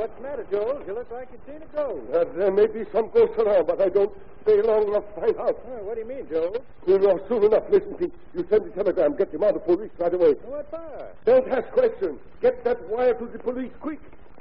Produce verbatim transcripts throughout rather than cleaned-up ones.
what's the matter, Joel? You look like you've seen a ghost. Uh, there may be some ghosts around, but I don't stay long enough to find out. Oh, what do you mean, Joel? You know, soon enough. Listen, Pete. You send the telegram. Get him out of police right away. What for? Don't ask questions. Get that wire to the police quick.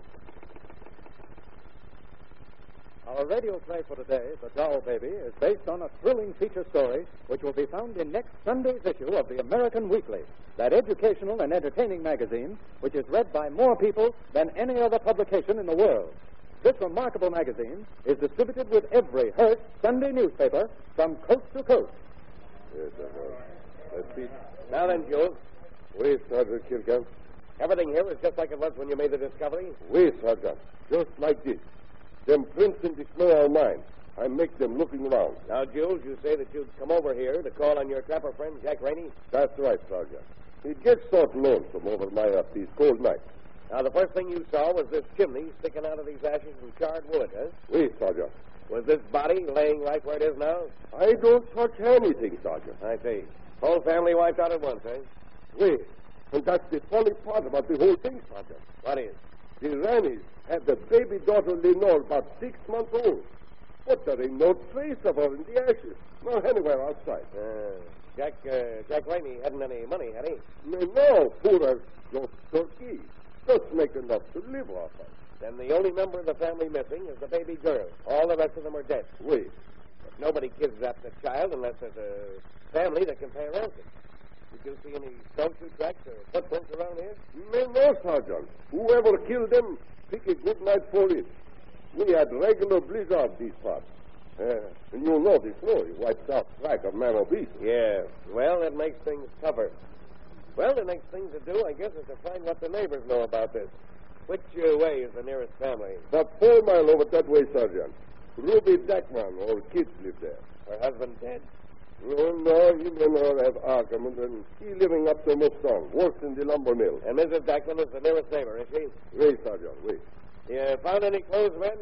Our radio play for today, The Doll Baby, is based on a thrilling feature story which will be found in next Sunday's issue of the American Weekly, that educational and entertaining magazine which is read by more people than any other publication in the world. This remarkable magazine is distributed with every Hearst Sunday newspaper from coast to coast. Yes, I know. That's Pete. Now then, Jules. Wait, Sergeant Kilgan. Everything here is just like it was when you made the discovery? Wait, Sergeant. Just like this. Them prints in the snow are mine. I make them looking around. Now, Jules, you say that you'd come over here to call on your trapper friend, Jack Rainey? That's right, Sergeant. He gets sort lonesome over my uh, these cold nights. Now, the first thing you saw was this chimney sticking out of these ashes and charred wood, huh? Wait, Sergeant. Was this body laying right where it is now? I don't touch anything, Sergeant. I see. Whole family wiped out at once, eh? Wait. And that's the funny part about the whole thing, Sergeant. What is? The Raneys had the baby daughter Lenore about six months old. But there ain't no trace of her in the ashes. Not anywhere outside. Uh, Jack uh, Jack Rainey hadn't any money, had he? No, poor as just turkey. Just make enough to live off of. Then the only member of the family missing is the baby girl. All the rest of them are dead. Wait. But nobody kidnaps a child unless there's a family that can pay a ransom. Did you see any snowshoe tracks or footprints around here? No, no, Sergeant. Whoever killed them, pick a good night for it. We had regular blizzard these parts. Uh, and you'll know the snow. It wipes out track of man or beast. Yeah. Well, that makes things tougher. Well, the next thing to do, I guess, is to find what the neighbors know about this. Which uh, way is the nearest family? About four mile over that way, Sergeant. Ruby Dackman, or kids live there. Her husband dead? No, no, he and her have argument, and he living up to Mustang, works in the lumber mill. And Missus Dackman is the nearest neighbor, is she? Wait, Sergeant, wait. You found any clothes, men?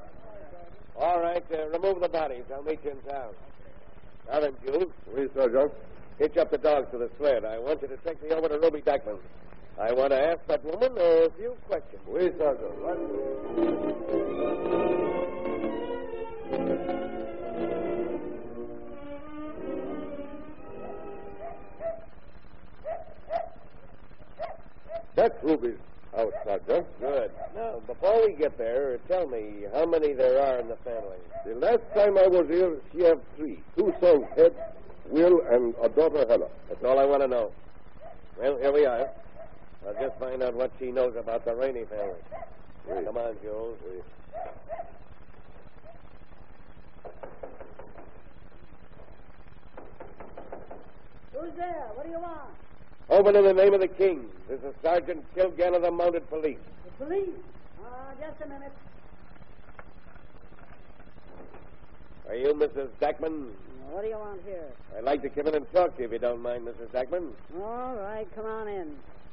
All right, uh, remove the bodies. I'll meet you in town. Now then, Jules. Wait, Sergeant. Hitch up the dogs to the sled. I want you to take me over to Ruby Dackman. I want to ask that woman a few questions. Wait, Sergeant. Right. That's Ruby's house, Sergeant. Good. Now, before we get there, tell me how many there are in the family. The last time I was here, she had three. Two sons, Ed, Will, and a daughter, Hannah. That's all I want to know. Well, here we are. I'll just find out what she knows about the Rainey family. Wait. Come on, Jules. Wait. Who's there? What do you want? Open in the name of the king. This is Sergeant Kilgan of the Mounted Police. The police? Uh, just a minute. Are you Missus Dackman? What do you want here? I'd like to come in and talk to you if you don't mind, Missus Dackman. All right, come on in.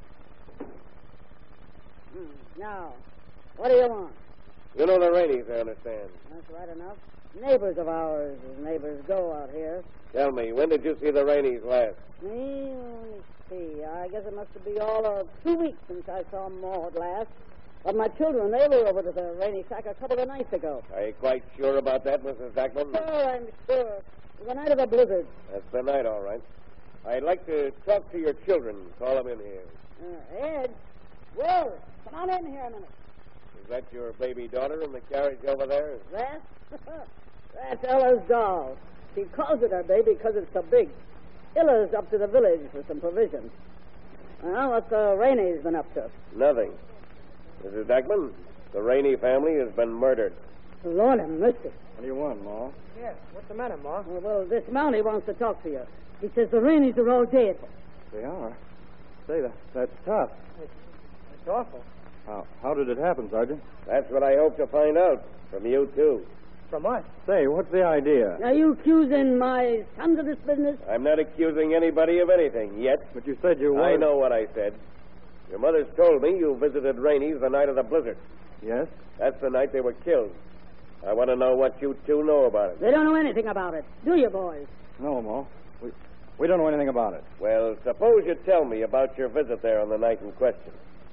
Hmm. Now, what do you want? You know the Raineys, I understand. That's right enough. Neighbors of ours, as neighbors go out here. Tell me, when did you see the Raineys last? Me, let me see. I guess it must be all of two weeks since I saw Maud last. But my children, they were over to the Rainey shack a couple of nights ago. Are you quite sure about that, Missus Dackman? Sure, I'm sure. It was the night of the blizzard. That's the night, all right. I'd like to talk to your children. Call them in here. Uh, Ed, Will, come on in here a minute. Is that your baby daughter in the carriage over there? That? That's Ella's doll. She calls it her baby because it's so big. Ella's up to the village for some provisions. Well, what's the Raineys been up to? Nothing. Missus Dackman, the Rainey family has been murdered. Lord have mercy. What do you want, Ma? Yes, what's the matter, Ma? Well, well, this Mountie wants to talk to you. He says the Raineys are all dead. They are. Say, that, that's tough. It's, it's awful. How, how did it happen, Sergeant? That's what I hope to find out from you, too. From us? Say, what's the idea? Are you accusing my sons of this business? I'm not accusing anybody of anything yet. But you said you were. I know what I said. Your mother's told me you visited Rainey's the night of the blizzard. Yes? That's the night they were killed. I want to know what you two know about it. They don't know anything about it. Do you, boys? No, Ma. We, we don't know anything about it. Well, suppose you tell me about your visit there on the night in question.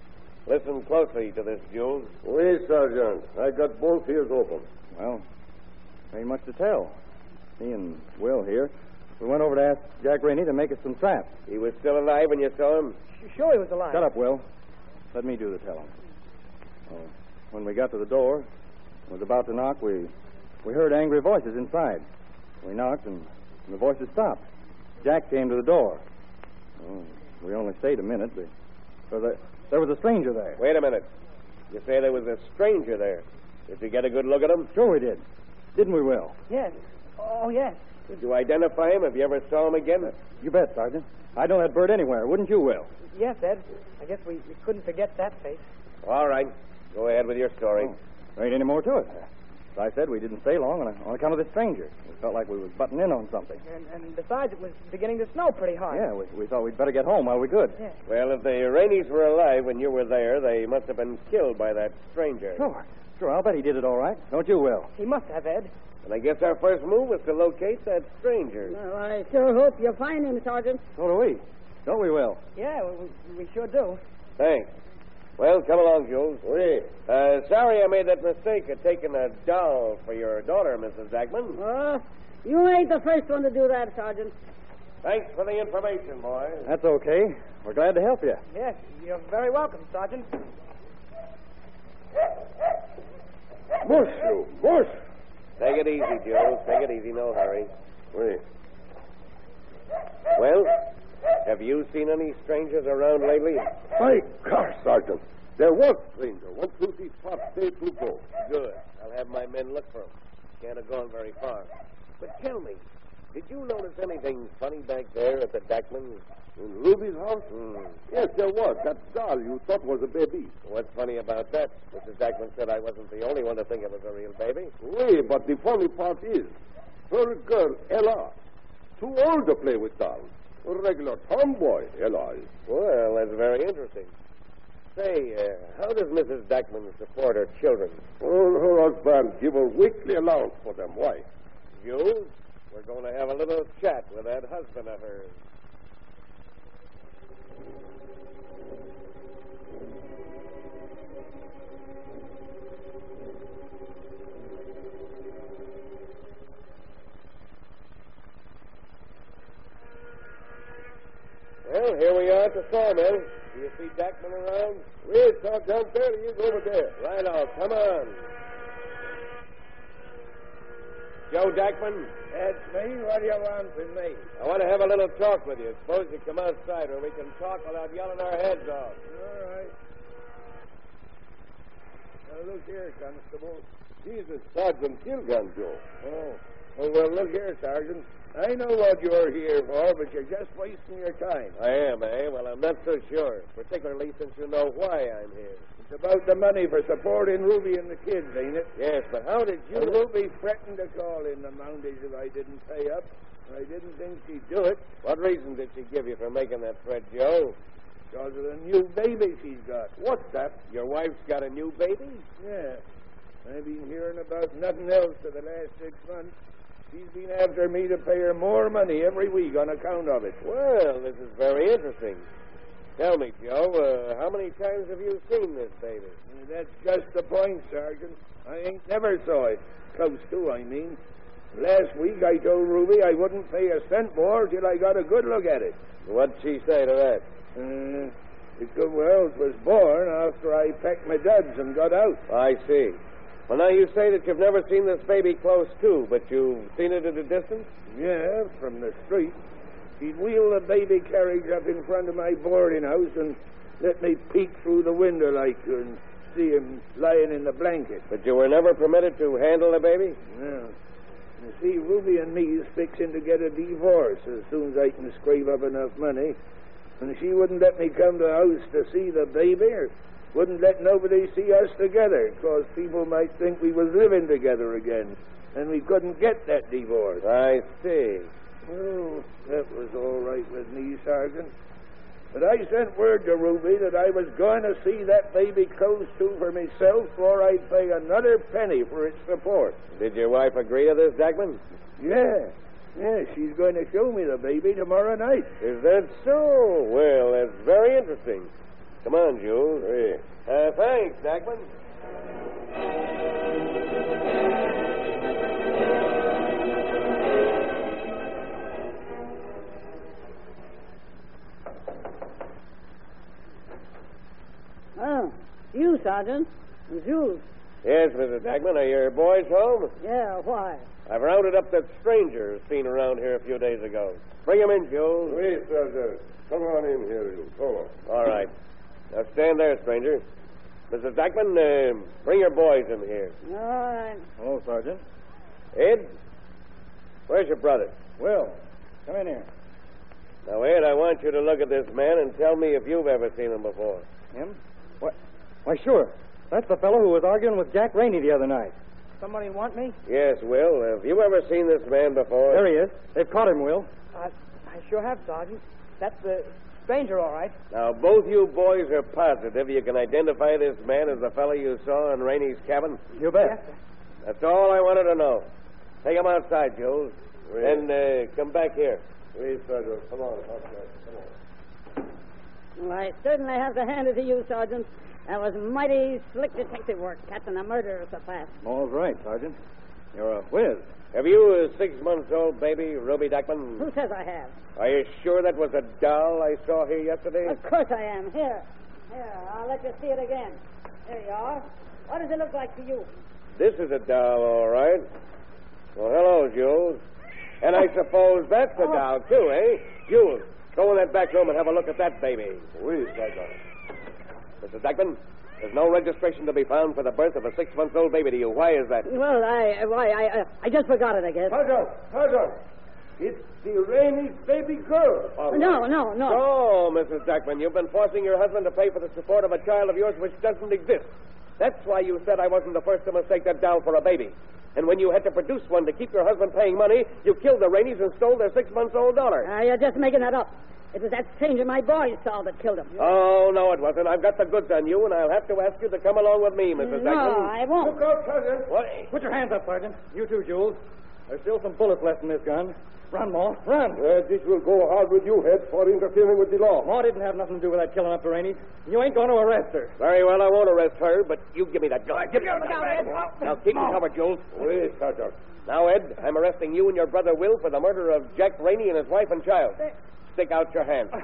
Listen closely to this, Jules. Oui, Sergeant. I got both ears open. Well, ain't much to tell. Me and Will here, we went over to ask Jack Rainey to make us some traps. He was still alive when you saw him? Sure he was alive. Shut up, Will. Let me do the telling. Oh, when we got to the door, was about to knock, we we heard angry voices inside. We knocked, and the voices stopped. Jack came to the door. Oh, we only stayed a minute, but so there, there was a stranger there. Wait a minute. You say there was a stranger there. Did you get a good look at him? Sure we did. Didn't we, Will? Yes. Oh, yes. Did you identify him? Have you ever saw him again? You bet, Sergeant. I'd know that bird anywhere, wouldn't you, Will? Yes, Ed. I guess we, we couldn't forget that face. All right. Go ahead with your story. Oh, there ain't any more to it. As I said, we didn't stay long on, on account of this stranger. We felt like we was butting in on something. And, and besides, it was beginning to snow pretty hard. Yeah, we, we thought we'd better get home while we could. Yeah. Well, if the Raineys were alive when you were there, they must have been killed by that stranger. Sure. Sure, I'll bet he did it all right. Don't you, Will? He must have, Ed. And I guess our first move was to locate that stranger. Well, I sure hope you find him, Sergeant. So do we. Don't we, Will? Yeah, we, we sure do. Thanks. Well, come along, Jules. Oui. Uh, sorry I made that mistake of taking a doll for your daughter, Missus Zachman. Oh, you ain't the first one to do that, Sergeant. Thanks for the information, boys. That's okay. We're glad to help you. Yes, you're very welcome, Sergeant. Mush, you. Mush. Take it easy, Jules. Take it easy. No hurry. Oui. Well, have you seen any strangers around lately? My gosh, Sergeant. There was a stranger. Went through these parts day to go. Good. I'll have my men look for him. Can't have gone very far. But tell me, did you notice anything funny back there at the Dackmans? In Ruby's house? Hmm. Yes, there was. That doll you thought was a baby. What's funny about that? Missus Dackman said I wasn't the only one to think it was a real baby. Oui, but the funny part is, her girl, Ella, too old to play with dolls. A regular tomboy, Ella is. Well, that's very interesting. Say, uh, how does Missus Dackman support her children? Oh, her husband give her weekly allowance for them. Why? You? We're going to have a little chat with that husband of hers. Well, here we are at the sawmill. Do you see Dackman around? Wait, Sergeant, there he is over there. Right on. Come on. Joe Dackman? That's me. What do you want with me? I want to have a little talk with you. Suppose you come outside where we can talk without yelling our heads off. All right. Now, look here, Constable. He's a Sergeant Gilgan, Joe. Oh. Oh, well, look here, Sergeant. I know what you're here for, but you're just wasting your time. I am, eh? Well, I'm not so sure, particularly since you know why I'm here. It's about the money for supporting Ruby and the kids, ain't it? Yes, but how did you... And Ruby threatened to call in the Mounties if I didn't pay up. I didn't think she'd do it. What reason did she give you for making that threat, Joe? Because of the new baby she's got. What's that? Your wife's got a new baby? Yeah. I've been hearing about nothing else for the last six months. She's been after me to pay her more money every week on account of it. Well, this is very interesting. Tell me, Joe, uh, how many times have you seen this baby? Uh, that's just the point, Sergeant. I ain't never saw it. Close to, I mean. Last week I told Ruby I wouldn't pay a cent more till I got a good look at it. What'd she say to that? Uh, it could, well, it was born after I packed my duds and got out. I see. Well, now you say that you've never seen this baby close to, but you've seen it at a distance? Yeah, from the street. He'd wheel the baby carriage up in front of my boarding house and let me peek through the window like and see him lying in the blanket. But you were never permitted to handle the baby? No. You see, Ruby and me's fixing to get a divorce as soon as I can scrape up enough money. And she wouldn't let me come to the house to see the baby, or wouldn't let nobody see us together, because people might think we was living together again, and we couldn't get that divorce. I see. Well, that was all right with me, Sergeant. But I sent word to Ruby that I was going to see that baby close to for myself before I'd pay another penny for its support. Did your wife agree to this, Dackman? Yeah. Yeah, she's going to show me the baby tomorrow night. Is that so? Well, that's very interesting. Come on, Jules. Hey. Uh, thanks, Dackman. Oh, you, Sergeant. Jules. Yes, Missus Dackman, are your boys home? Yeah, why? I've rounded up that stranger seen around here a few days ago. Bring him in, Jules. Wait, Sergeant. Come on in here, you. Come on. All right. Now stand there, stranger. Missus Dackman, uh, bring your boys in here. All right. Hello, Sergeant. Ed, where's your brother? Will, come in here. Now, Ed, I want you to look at this man and tell me if you've ever seen him before. Him? What? Why, sure. That's the fellow who was arguing with Jack Rainey the other night. Somebody want me? Yes, Will. Have you ever seen this man before? There he is. They've caught him, Will. I, I sure have, Sergeant. That's the stranger, all right. Now, both you boys are positive you can identify this man as the fellow you saw in Rainey's cabin? You bet. Yes, sir. That's all I wanted to know. Take him outside, Jules. Wait. And uh, come back here. Wait, Sergeant. Come on, outside. Come on. Well, I certainly have to hand it to you, Sergeant. That was mighty slick detective work, catching a murderer so fast. All's right, Sergeant. You're a whiz. Have you a six-month-old baby, Ruby Dackman? Who says I have? Are you sure that was a doll I saw here yesterday? Of course I am. Here. Here, I'll let you see it again. There you are. What does it look like to you? This is a doll, all right. Well, hello, Jules. And I suppose that's a Oh. doll, too, eh? Jules, go in that back room and have a look at that baby. Wait, Sergeant. Missus Dackman, there's no registration to be found for the birth of a six-month-old baby to you. Why is that? Well, I, why, I, I, I just forgot it, I guess. Sergeant, Sergeant. It's the Rainey's baby girl. No, no, no. Oh, Missus Dackman, you've been forcing your husband to pay for the support of a child of yours which doesn't exist. That's why you said I wasn't the first to mistake that doll for a baby. And when you had to produce one to keep your husband paying money, you killed the Raineys and stole their six-month-old daughter. Uh, you're just making that up. It was that stranger my boy saw that killed him. Oh, no, it wasn't. I've got the goods on you, and I'll have to ask you to come along with me, Missus No, Dackman. I won't. Look out, Sergeant. What? Put your hands up, Sergeant. You too, Jules. There's still some bullets left in this gun. Run, Ma. Run. Uh, this will go hard with you, Head, for interfering with the law. Ma didn't have nothing to do with that killing up to Rainey. You ain't going to arrest her. Very well, I won't arrest her, but you give me that gun. Give me that gun. Ed. Now, keep me covered, Jules. Wait, Sergeant. Now, Ed, I'm arresting you and your brother Will for the murder of Jack Rainey and his wife and child. Stick out your hand.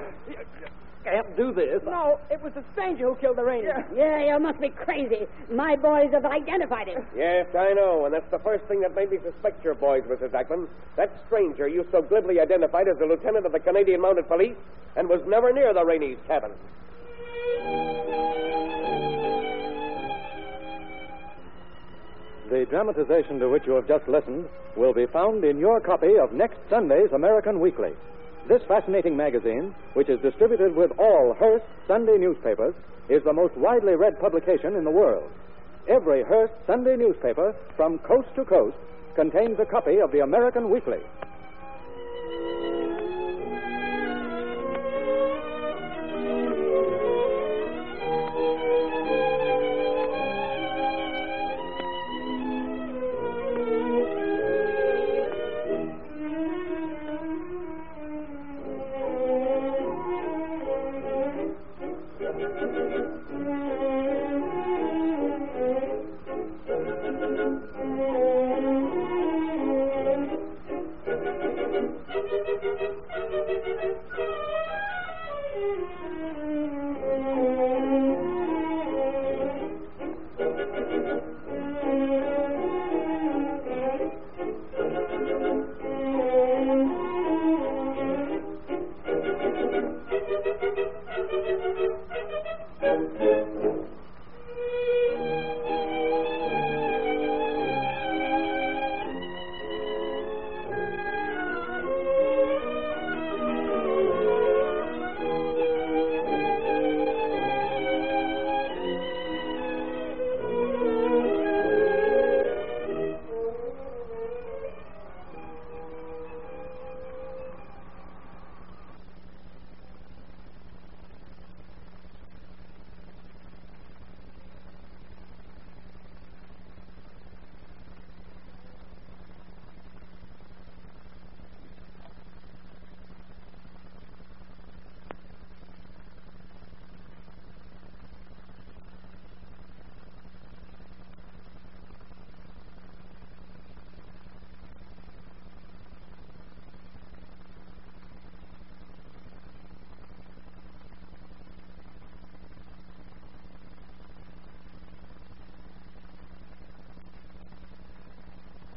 Can't do this. No, it was the stranger who killed the Rainey. Yeah, you must be crazy. My boys have identified him. Yes, I know, and that's the first thing that made me suspect your boys, Missus Dackman. That stranger you so glibly identified as the lieutenant of the Canadian Mounted Police and was never near the Rainey's cabin. The dramatization to which you have just listened will be found in your copy of next Sunday's American Weekly. This fascinating magazine, which is distributed with all Hearst Sunday newspapers, is the most widely read publication in the world. Every Hearst Sunday newspaper, from coast to coast, contains a copy of the American Weekly. Thank you.